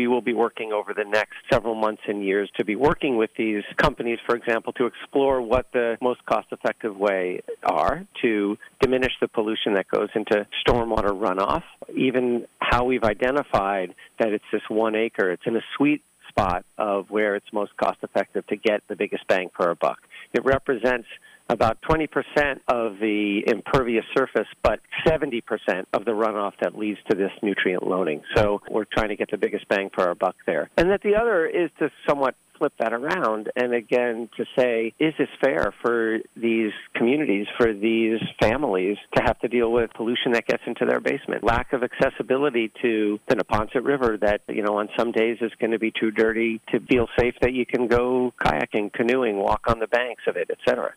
we will be working over the next several months and years to be working with these companies, for example, to explore what the most cost-effective way are to diminish the pollution that goes into stormwater runoff, even how we've identified that it's this 1 acre. It's in a sweet spot of where it's most cost-effective to get the biggest bang for our buck. It represents about 20% of the impervious surface, but 70% of the runoff that leads to this nutrient loading. So we're trying to get the biggest bang for our buck there. And that the other is to somewhat flip that around and, again, to say, is this fair for these communities, for these families to have to deal with pollution that gets into their basement? Lack of accessibility to the Neponset River that, on some days is going to be too dirty to feel safe that you can go kayaking, canoeing, walk on the banks of it, et cetera.